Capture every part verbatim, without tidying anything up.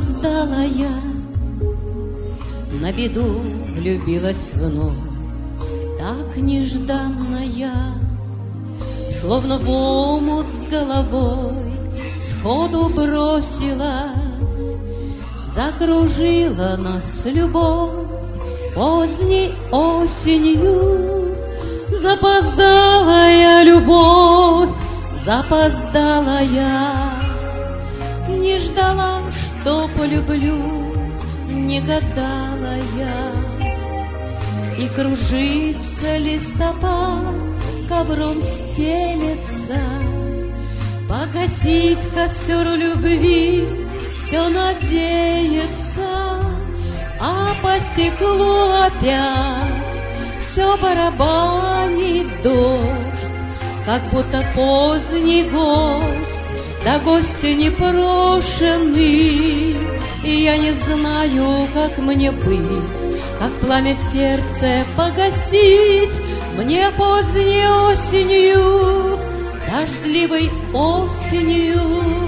Запоздала я, на беду влюбилась вновь, так нежданно я, словно в омут с головой, сходу бросилась. Закружила нас любовь поздней осенью. Запоздалая любовь, запоздалая, не ждала, что полюблю, не гадала я. И кружится листопад, ковром стелется, погасить костер любви все надеется, а по стеклу опять все барабанит дождь, как будто поздний гость, да гости непрошенный. И я не знаю, как мне быть, как пламя в сердце погасить мне поздней осенью, дождливой осенью.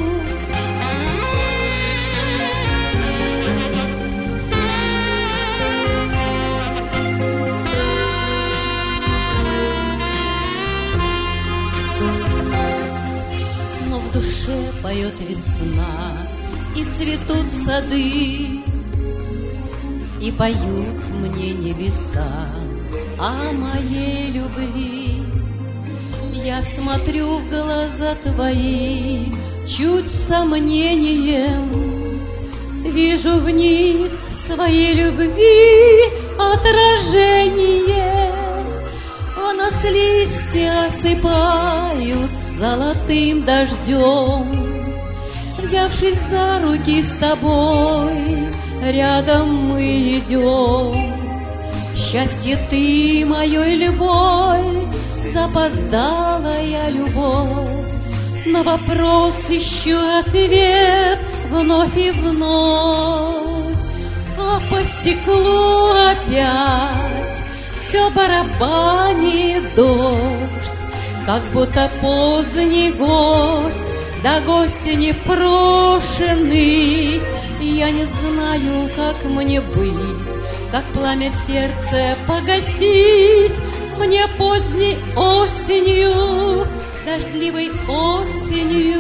Но в душе поет весна, и цветут сады, и поют мне небеса о моей любви. Я смотрю в глаза твои чуть с сомнением, вижу в них своей любви отражение. А нас листья осыпают золотым дождем. Взявшись за руки с тобой, рядом мы идем. Счастье ты, моей любовь, запоздалая любовь. На вопрос ищу ответ вновь и вновь. А по стеклу опять все барабанит дождь, как будто поздний гость, да гости непрошенный. Я не знаю, как мне быть, как пламя в сердце погасить мне поздней осенью, дождливой осенью.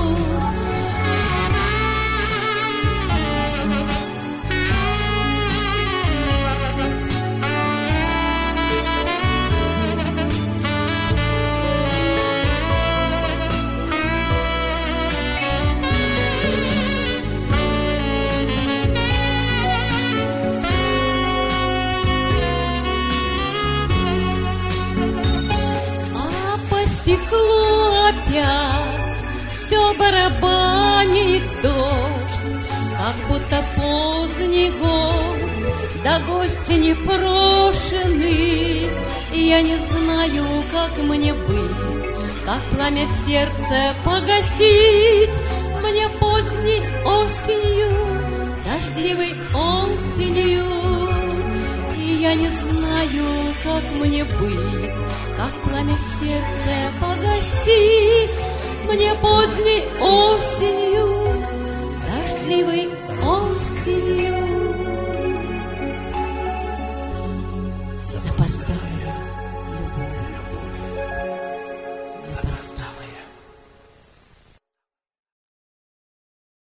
Стеклу опять все барабанит дождь, как будто поздний гость, да гости непрошенный. Я не знаю, как мне быть, как пламя в сердце погасить мне поздней осенью, дождливой осенью. И я не знаю, как мне быть, как пламя в сердце погасить мне поздней осенью, дождливой осенью.